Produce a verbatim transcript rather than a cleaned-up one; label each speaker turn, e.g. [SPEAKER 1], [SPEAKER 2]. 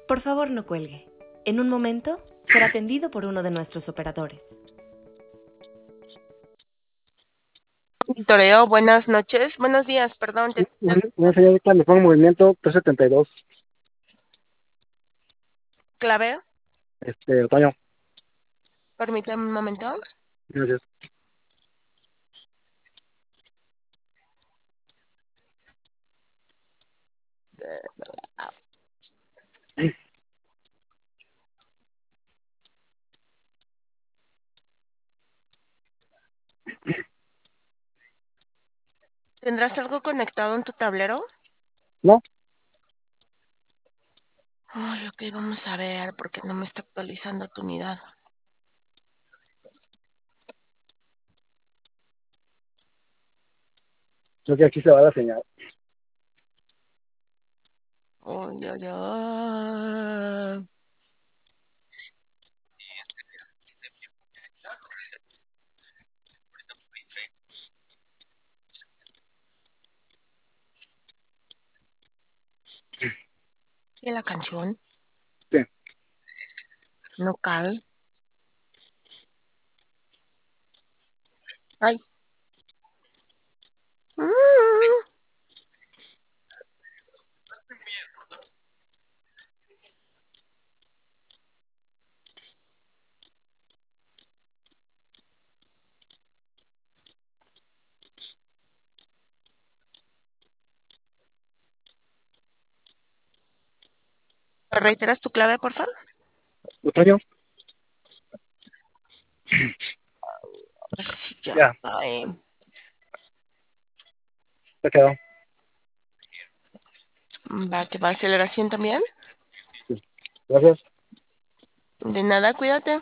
[SPEAKER 1] Por favor, no cuelgue. En un momento será atendido por uno de nuestros operadores.
[SPEAKER 2] Toreo, buenas noches, buenos días, perdón. Te...
[SPEAKER 3] Una señorita, le pongo movimiento trescientos setenta y dos.
[SPEAKER 2] Clave,
[SPEAKER 3] Este, otoño.
[SPEAKER 2] permítame un momento.
[SPEAKER 3] Gracias.
[SPEAKER 2] ¿Tendrás algo conectado en tu tablero?
[SPEAKER 3] ¿No?
[SPEAKER 2] Ay, ok, vamos a ver, porque no me está actualizando tu unidad.
[SPEAKER 3] Creo que aquí se va la señal.
[SPEAKER 2] Ay, ay, ay. ¿Y la canción?
[SPEAKER 3] Sí.
[SPEAKER 2] No cae. Ay. Mm. ¿Me reiteras tu clave, por favor?
[SPEAKER 3] Otoño.
[SPEAKER 2] Sí, ya.
[SPEAKER 3] Ya,
[SPEAKER 2] Ay.
[SPEAKER 3] se quedó.
[SPEAKER 2] Va, que va. Aceleración también.
[SPEAKER 3] Sí. Gracias.
[SPEAKER 2] De nada, cuídate.